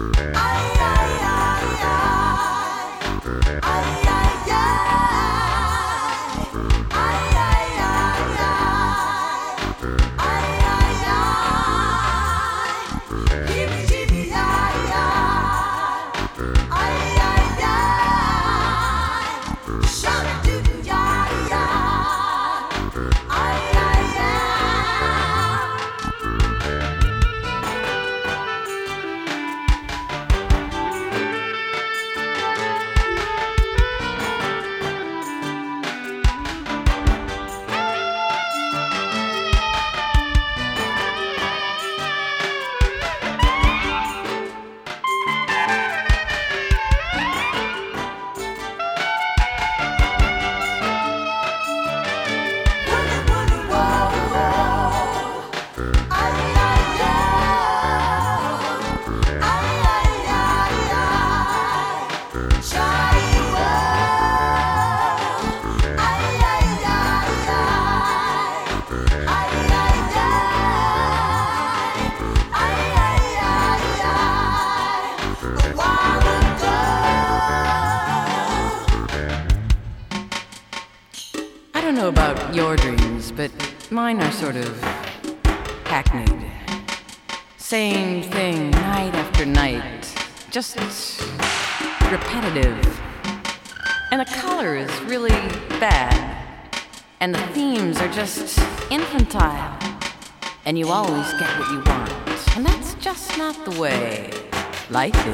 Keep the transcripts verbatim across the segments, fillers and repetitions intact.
Your dreams, but mine are sort of hackneyed. Same thing night after night, just repetitive. And the color is really bad, and the themes are just infantile. And you always get what you want, and that's just not the way life is.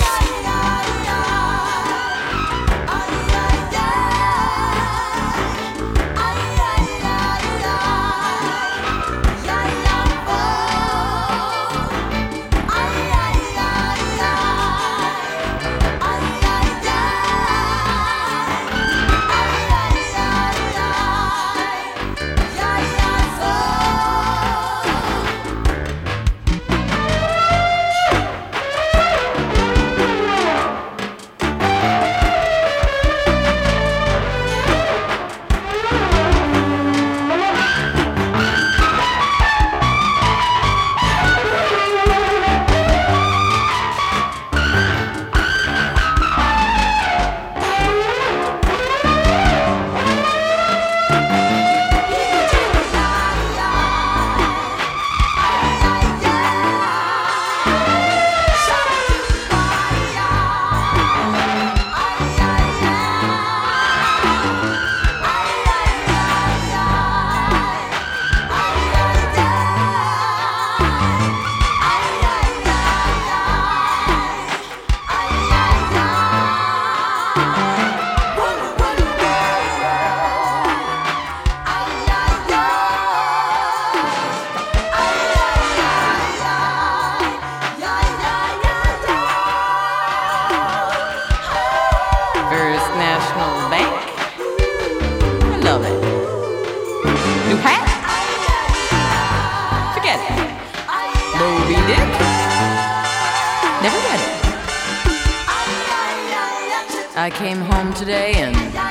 I came home today and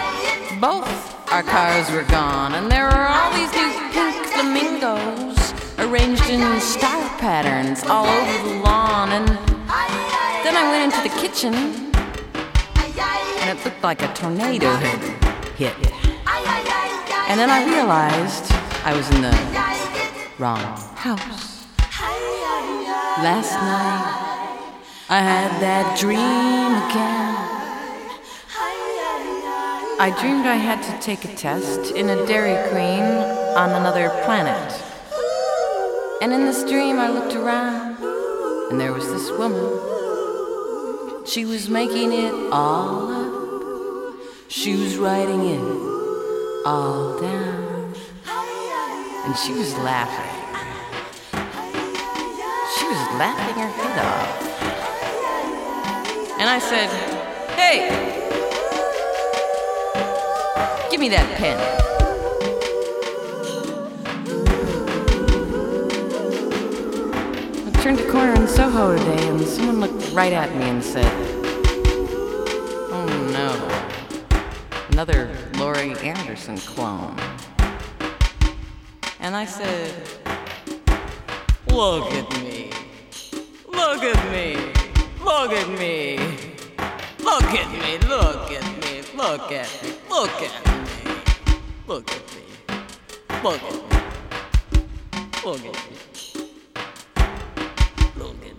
both our cars were gone, and there are all these new pink flamingos arranged in star patterns all over the lawn. And then I went into the kitchen and it looked like a tornado had hit. And then I realized I was in the wrong house. Last night I had that dream again. I dreamed I had to take a test in a Dairy Queen on another planet. And in this dream I looked around, and there was this woman. She was making it all up. She was writing it all down. And she was laughing. She was laughing her head off. And I said, "Hey, give me that pen." I turned a corner in Soho today and someone looked right at me and said, "Oh no, another Laurie Anderson clone." And I said, "Look at me, look at me, Look at me. Look at me, look at me, look at me, look at me. Look at me. Look at me. Look at me. Look at me.